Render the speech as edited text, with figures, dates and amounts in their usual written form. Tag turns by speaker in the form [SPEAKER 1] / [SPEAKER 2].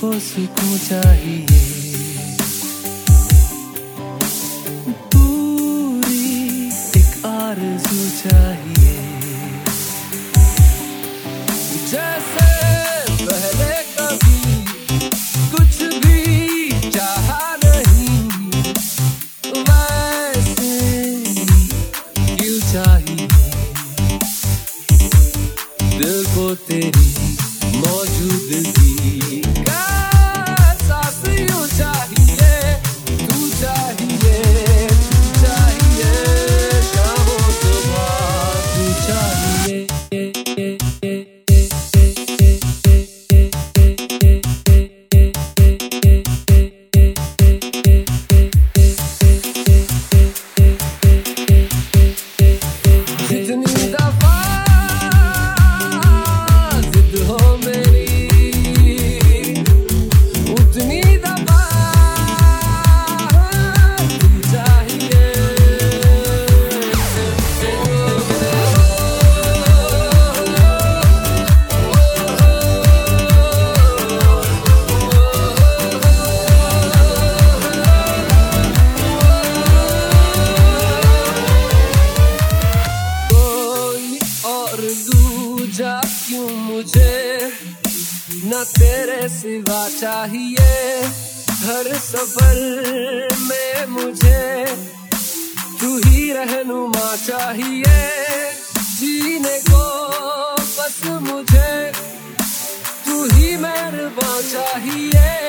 [SPEAKER 1] को सुकून चाहिए, पूरी एक आरज़ू चाहिए, जैसे पहले कभी कुछ भी चाहा नहीं, वैसे क्यों चाहिए दिल को तेरी मौजूदगी का एहसास यूं चाहिए, तू चाहिए, चाहिए शामों सुबह तू चाहिए। जितनी दफा जिद हो मेरी, उतनी दफा तू चाहिए। कोई और दूजा क्यों मुझे न तेरे सिवा चाहिए, हर सफर में मुझे तू ही रहनुमा चाहिए, जीने को बस मुझे तू ही मेहरबान चाहिए।